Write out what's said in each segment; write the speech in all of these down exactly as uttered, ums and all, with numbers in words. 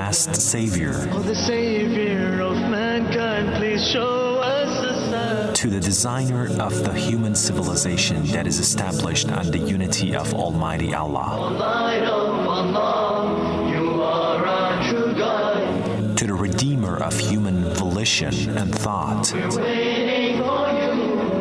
last Savior. Oh, the Savior of mankind, please show us a sign. To the designer of the human civilization that is established on the unity of Almighty Allah. Light of Allah, you are our true guide. To the redeemer of human volition and thought. We're waiting for you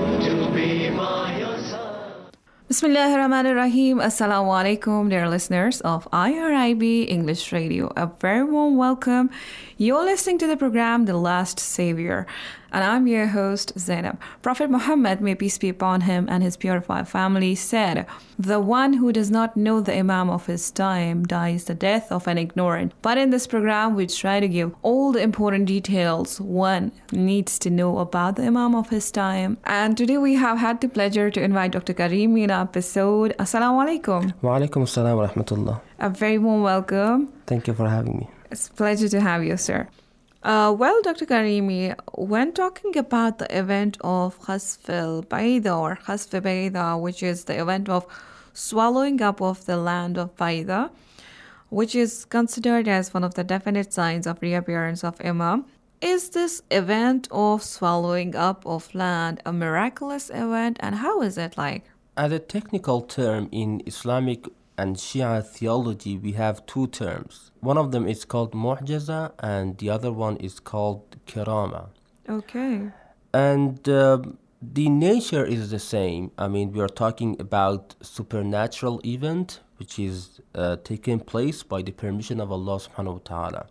to be by your side. Bismillahir Rahmanir Rahim. Assalamu alaikum, dear listeners of I R I B English Radio. A very warm welcome. You're listening to the program The Last Savior, and I'm your host Zainab. Prophet Muhammad, may peace be upon him and his purified family, said, "The one who does not know the Imam of his time dies the death of an ignorant." But in this program, we try to give all the important details one needs to know about the Imam of his time. And today we have had the pleasure to invite Doctor Karimi in our episode. Assalamu alaikum. Wa alaikum assalam wa rahmatullah. A very warm welcome. Thank you for having me. It's a pleasure to have you, sir. Uh, well, Doctor Karimi, when talking about the event of Khasf al-Bayda or Khasf Bayda, which is the event of swallowing up of the land of Bayda, which is considered as one of the definite signs of reappearance of Imam, is this event of swallowing up of land a miraculous event, and how is it like? As a technical term in Islamic and Shia theology, we have two terms. One of them is called mu'jaza and the other one is called kirama. Okay. And uh, the nature is the same. I mean, we are talking about supernatural event which is uh, taking place by the permission of Allah subhanahu wa ta'ala.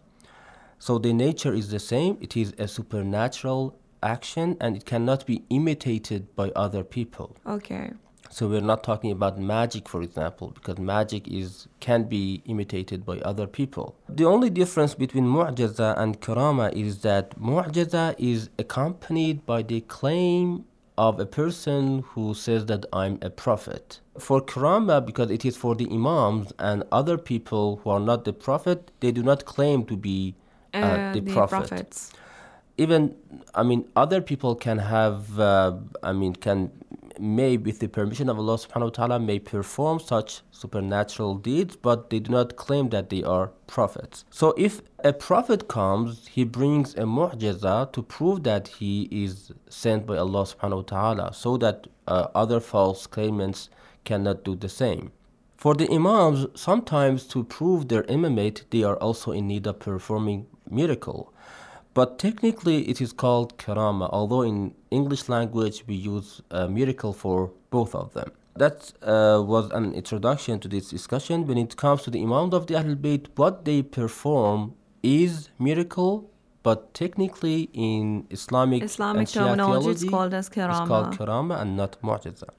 So the nature is the same. It is a supernatural action and it cannot be imitated by other people. Okay. So we're not talking about magic, for example, because magic is can be imitated by other people. The only difference between mu'jaza and karama is that mu'jaza is accompanied by the claim of a person who says that I'm a prophet. For karama, because it is for the imams and other people who are not the prophet, they do not claim to be uh, uh, the, the prophet. prophets. Even, I mean, other people can have, uh, I mean, can may, with the permission of Allah subhanahu wa ta'ala, may perform such supernatural deeds, but they do not claim that they are prophets. So if a prophet comes, he brings a mu'jaza to prove that he is sent by Allah subhanahu wa ta'ala, so that uh, other false claimants cannot do the same. For the imams, sometimes to prove their imamate, they are also in need of performing miracle. But technically it is called karama, although in English language we use a miracle for both of them. That uh, was an introduction to this discussion. When it comes to the Imam of the Ahlul Bayt, what they perform is miracle, but technically in Islamic, Islamic and Shia terminology, theology, it's called as karama. It's called karama and not mu'jaza.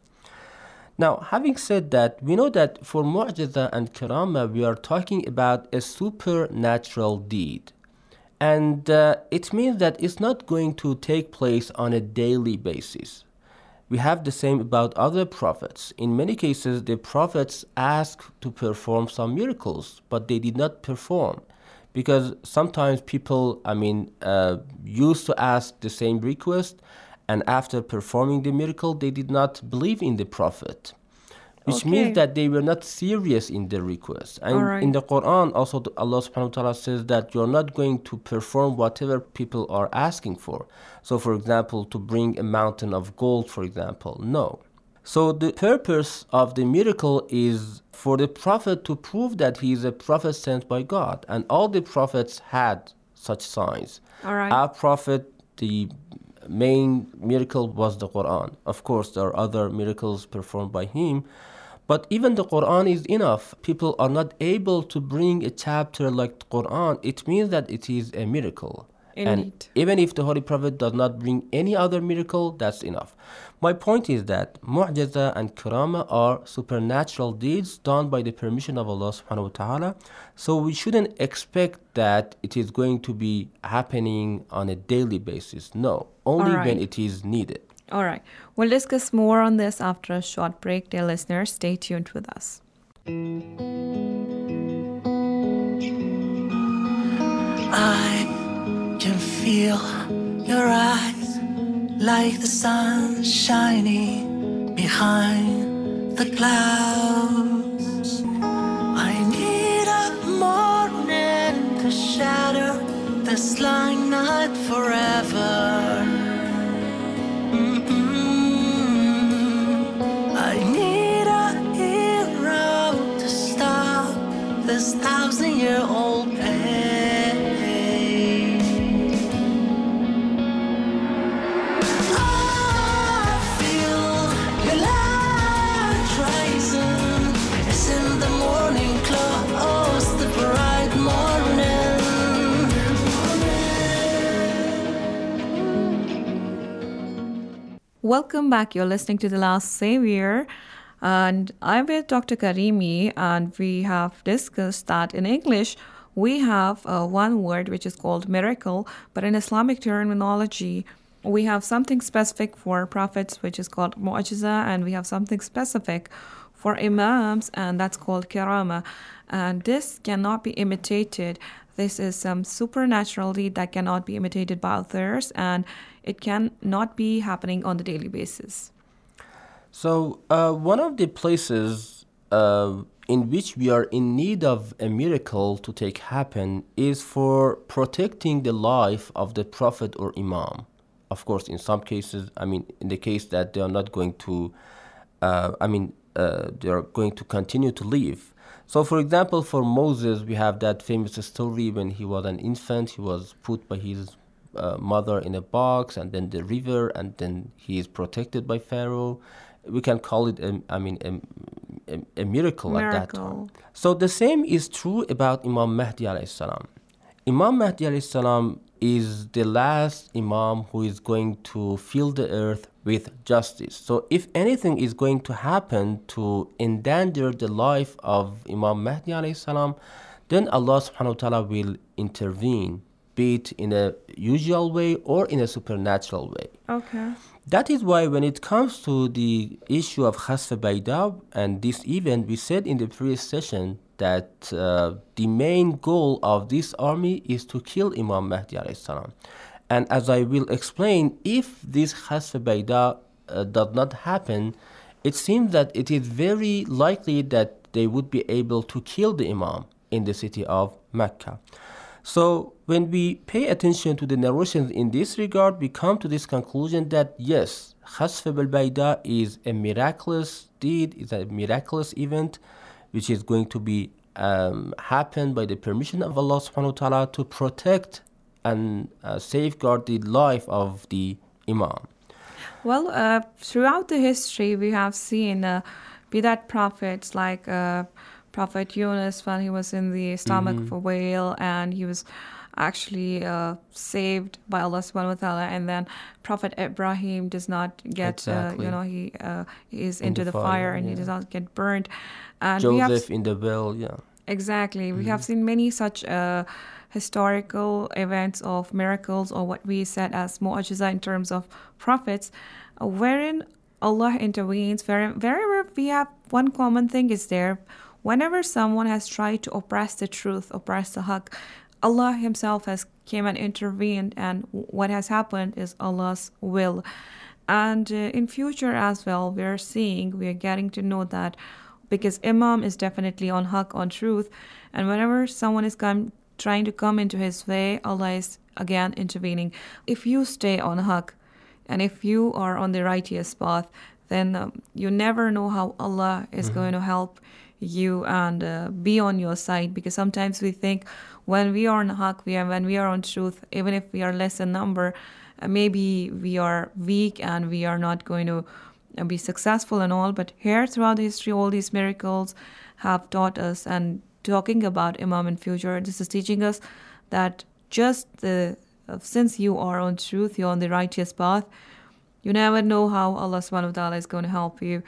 Now, having said that, we know that for mu'jaza and karama, we are talking about a supernatural deed. And uh, it means that it's not going to take place on a daily basis. We have the same about other prophets. In many cases, the prophets asked to perform some miracles, but they did not perform. Because sometimes people, I mean, uh, used to ask the same request, and after performing the miracle, they did not believe in the prophet. Which Okay. means that they were not serious in their request. And Alright. in the Quran, also Allah subhanahu wa ta'ala says that you're not going to perform whatever people are asking for. So for example, to bring a mountain of gold, for example, no. So the purpose of the miracle is for the prophet to prove that he is a prophet sent by God. And all the prophets had such signs. All right. Our prophet, the main miracle was the Quran. Of course, there are other miracles performed by him, but even the Quran is enough. People are not able to bring a chapter like the Quran. It means that it is a miracle. Indeed. And even if the Holy Prophet does not bring any other miracle, that's enough. My point is that mu'jaza and karama are supernatural deeds done by the permission of Allah subhanahu wa ta'ala. So we shouldn't expect that it is going to be happening on a daily basis. No, only Alright. when it is needed. All right. We'll discuss more on this after a short break. Dear listeners, stay tuned with us. I can feel your eyes like the sun shining behind the clouds. I need a morning to shine this line not forever. Mm-mm. I need a hero to stop this thousand-year-old pain. I feel your light rising. It's in the morning close, the bright morning. Welcome back. You're listening to The Last Savior. And I'm with Doctor Karimi, and we have discussed that in English we have uh, one word which is called miracle, but in Islamic terminology we have something specific for prophets which is called mu'jiza, and we have something specific for imams, and that's called kirama. And this cannot be imitated. This is some supernatural deed that cannot be imitated by others, and it cannot be happening on the daily basis. So, uh, one of the places uh, in which we are in need of a miracle to take happen is for protecting the life of the prophet or imam. Of course, in some cases, I mean, in the case that they are not going to, uh, I mean, uh, they are going to continue to live. So, for example, for Moses, we have that famous story when he was an infant, he was put by his uh, mother in a box, and then the river, and then he is protected by Pharaoh. We can call it, a, I mean, a, a, a miracle, Miracle. at that time. So the same is true about Imam Mahdi alayhi salam. Imam Mahdi alayhi salam is the last Imam who is going to fill the earth with justice. So if anything is going to happen to endanger the life of Imam Mahdi alayhi salam, then Allah subhanahu wa ta'ala will intervene, be it in a usual way or in a supernatural way. Okay. That is why when it comes to the issue of Khasf Bayda and this event, we said in the previous session that uh, the main goal of this army is to kill Imam Mahdi alayhi salam. And as I will explain, if this Khasf Bayda uh, does not happen, it seems that it is very likely that they would be able to kill the Imam in the city of Mecca. So when we pay attention to the narrations in this regard, we come to this conclusion that yes, Khasf al-Bayda is a miraculous deed, is a miraculous event, which is going to be um, happen by the permission of Allah subhanahu wa ta'ala to protect and uh, safeguard the life of the Imam. Well, uh, throughout the history, we have seen, uh, be that prophets like uh, Prophet Yunus when he was in the stomach Mm-hmm. of a whale, and he was actually uh, saved by Allah subhanahu wa ta'ala, and then Prophet Ibrahim does not get, Exactly. uh, you know, he, uh, he is In into the the, fire, fire, and he yeah. does not get burned. And we have Joseph in the well, yeah. Exactly. We have seen many such uh, historical events of miracles, or what we said as mu'jiza in terms of prophets, uh, wherein Allah intervenes. Where- Wherever we have one common thing is there. Whenever someone has tried to oppress the truth, oppress the haqq, Allah Himself has came and intervened, and what has happened is Allah's will. And uh, in future as well, we are seeing, we are getting to know that because Imam is definitely on haqq, on truth, and whenever someone is come, trying to come into his way, Allah is again intervening. If you stay on haqq, and if you are on the righteous path, then um, you never know how Allah is mm-hmm. going to help you and uh, be on your side, because sometimes we think when we are on haqq, we are, when we are on truth, even if we are less in number, uh, maybe we are weak and we are not going to uh, be successful and all. But here throughout the history, all these miracles have taught us, and talking about Imam in future, this is teaching us that just the, uh, since you are on truth, you're on the righteous path, you never know how Allah subhanahu wa ta'ala is going to help you.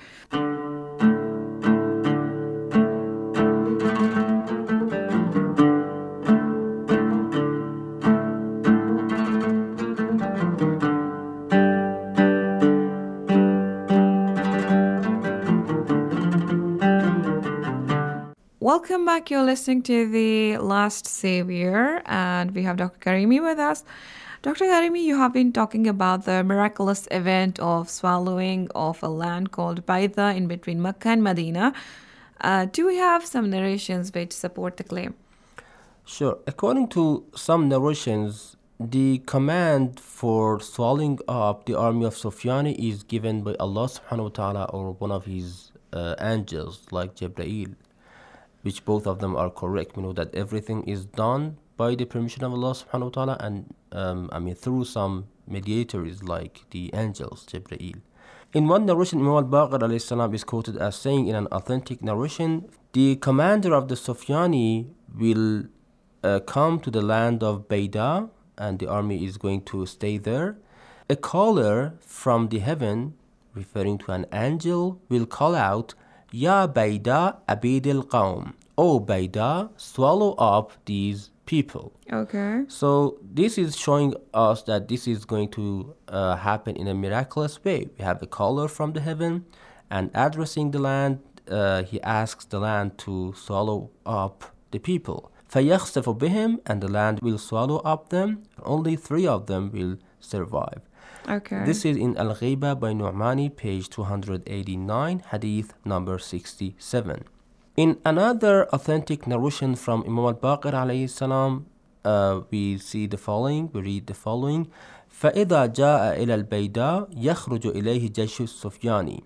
Welcome back. You're listening to The Last Savior, and we have Doctor Karimi with us. Doctor Karimi, you have been talking about the miraculous event of swallowing of a land called Bayda in between Mecca and Medina. Uh, do we have some narrations which support the claim? Sure. According to some narrations, the command for swallowing up the army of Sufyan is given by Allah subhanahu wa ta'ala or one of his uh, angels like Jibreel, which both of them are correct. We know that everything is done by the permission of Allah subhanahu wa ta'ala and um, I mean through some mediators like the angels, Jibreel. In one narration, Imam al-Baqir alayhi salam is quoted as saying in an authentic narration, the commander of the Sufyani will uh, come to the land of Bayda and the army is going to stay there. A caller from the heaven, referring to an angel, will call out, Ya Bayda abid al-qawm. O Bayda, swallow up these people. Okay. So this is showing us that this is going to uh, happen in a miraculous way. We have a caller from the heaven and addressing the land, uh, he asks the land to swallow up the people. فَيَخْسَفُ بِهِمْ, and the land will swallow up them. Only three of them will survive. Okay. This is in Al-Ghiba by Nu'mani, page two hundred eighty-nine, hadith number sixty-seven. In another authentic narration from Imam al-Baqir alayhi salam, uh, we see the following, we read the following. فَإِذَا جَاءَ إِلَى الْبَيْدَى يَخْرُجُ إِلَيْهِ جَيْشُ السُّفْيَانِ.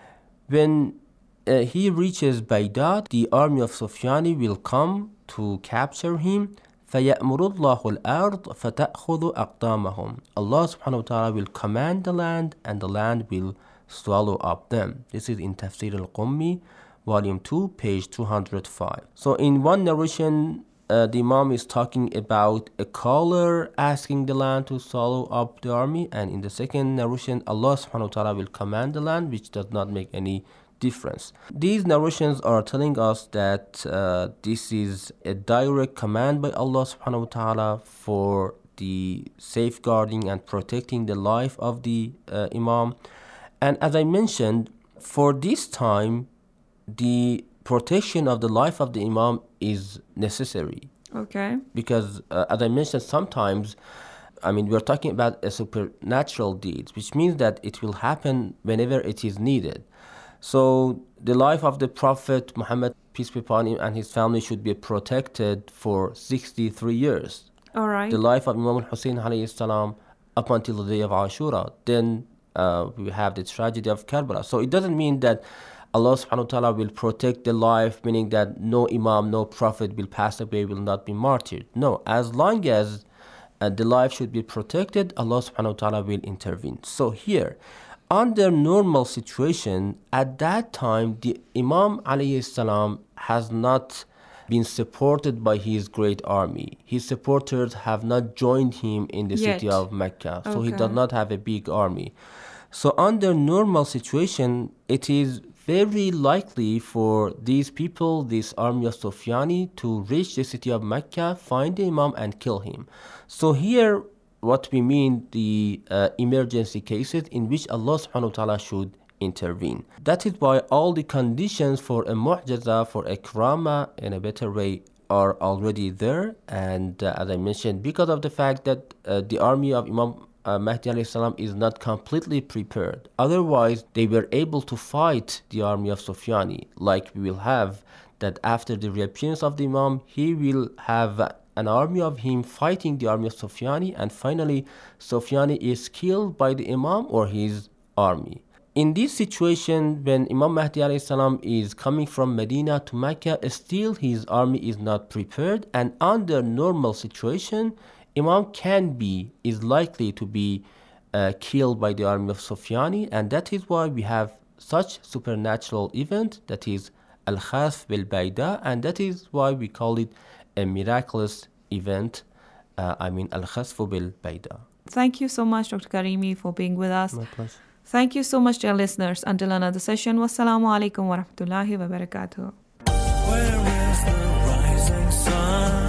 When uh, he reaches Bayda, the army of Sufyani will come to capture him. فَيَأْمُرُ اللَّهُ الْأَرْض فَتَأْخُذُ أَقْدَامَهُم. Allah subhanahu wa ta'ala will command the land and the land will swallow up them. This is in Tafsir al-Qummi, volume two, page two hundred five. So in one narration, uh, the Imam is talking about a caller asking the land to swallow up the army, and in the second narration, Allah subhanahu wa ta'ala will command the land, which does not make any difference. These narrations are telling us that uh, this is a direct command by Allah subhanahu wa ta'ala for the safeguarding and protecting the life of the uh, Imam. And as I mentioned, for this time, the protection of the life of the Imam is necessary. Okay. Because uh, as I mentioned, sometimes, I mean, we're talking about a supernatural deed, which means that it will happen whenever it is needed. So the life of the Prophet Muhammad, peace be upon him, and his family should be protected for sixty-three years. All right. The life of Imam al-Hussein alayhi salam up until the day of Ashura. Then uh, we have the tragedy of Karbala. So it doesn't mean that Allah subhanahu wa ta'ala will protect the life, meaning that no Imam, no Prophet will pass away, will not be martyred. No, as long as uh, the life should be protected, Allah subhanahu wa ta'ala will intervene. So here, under normal situation, at that time, the Imam alayhi salam has not been supported by his great army. His supporters have not joined him in the Yet. city of Mecca. So he Okay. does not have a big army. So under normal situation, it is very likely for these people, this army of Sufyani, to reach the city of Mecca, find the Imam and kill him. So here, what we mean the uh, emergency cases in which Allah subhanahu wa ta'ala should intervene. That is why all the conditions for a mu'jaza, for a karama in a better way, are already there. And uh, as I mentioned, because of the fact that uh, the army of Imam uh, Mahdi alayhi salam is not completely prepared. Otherwise, they were able to fight the army of Sufyani, like we will have that after the reappearance of the Imam, he will have an army of him fighting the army of Sufyani, and finally Sufyani is killed by the Imam or his army. In this situation, when Imam Mahdi alayhi salam is coming from Medina to Mecca, still his army is not prepared, and under normal situation, Imam can be, is likely to be uh, killed by the army of Sufyani, and that is why we have such supernatural event, that is Al-Khasf bil-Bayda, and that is why we call it a miraculous event, uh, I mean Al-Khasf bil-Bayda. Thank you so much, Doctor Karimi, for being with us. My pleasure. Thank you so much, dear listeners. Until another session, wassalamu alaikum wa rahmatullahi wa barakatuh. Where is the rising sun?